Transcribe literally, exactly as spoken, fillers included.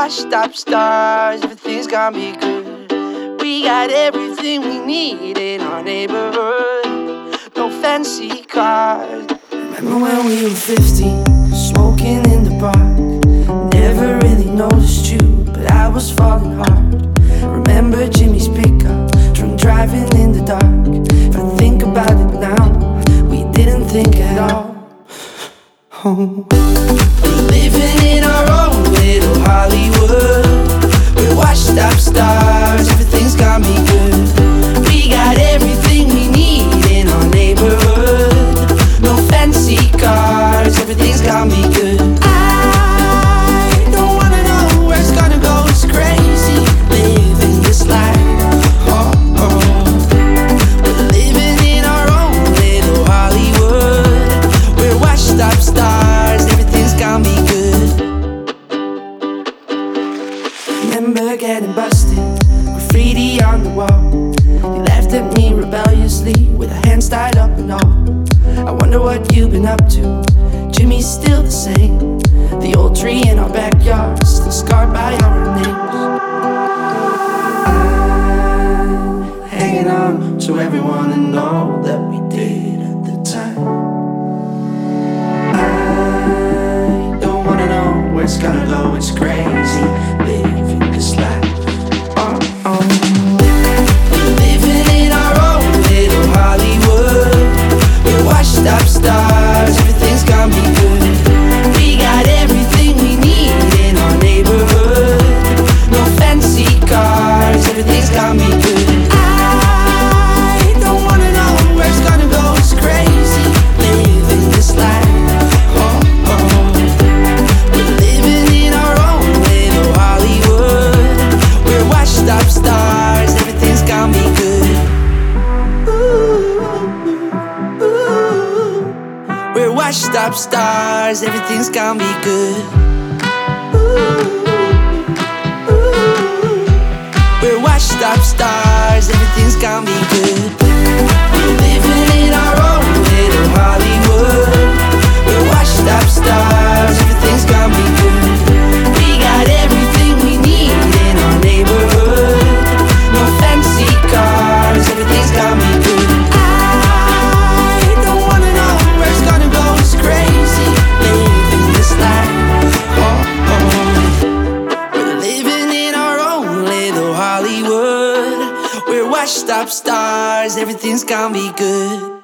washed up stars, everything's gonna be good. We got everything we need in our neighborhood. No fancy cars. Remember when we were fifteen, smoking in the park. Never really noticed you, but I was falling hard. Remember Jimmy's pickup, drunk driving in the dark. If I think about it now, we didn't think at all. Oh. We're living in our own little Hollywood. We're washed up stars, everything's gonna be good. We got everything we need in our neighborhood. No fancy cars, everything's gonna be good. I don't wanna know where it's gonna go, it's crazy living this life. Oh, oh. We're living in our own little Hollywood. We're washed up stars, everything's gonna be good. Remember getting busted, graffiti on the wall. You laughed at me rebelliously with our hands tied up and all. I wonder what you've been up to. Jimmy's still the same. The old tree in our backyard, still scarred by our names. I'm hanging on to everyone and all that we did at the time. I don't wanna know where it's gonna go, it's crazy living this life. Oh, oh. We're living in our own little Hollywood. We're washed up stars, everything's gonna be good. We got everything we need in our neighborhood. No fancy cars, everything's gonna be good. I don't wanna know where it's gonna go, it's crazy living this life. Oh, oh. We're living in our own little Hollywood. We're washed up stars, everything's gonna be good. Ooh, ooh. We're washed up stars, everything's gonna be good. Ooh, ooh. We're washed up stars, everything's gonna be good. We're living in our own little Hollywood. We're washed up stars, everything's gonna be good. We got everything we need in our neighborhood. No fancy cars, everything's gonna be good. I don't wanna know where it's gonna go, it's crazy living this life. Oh, oh. We're living in our own little Hollywood. We're washed up stars, everything's gonna be good.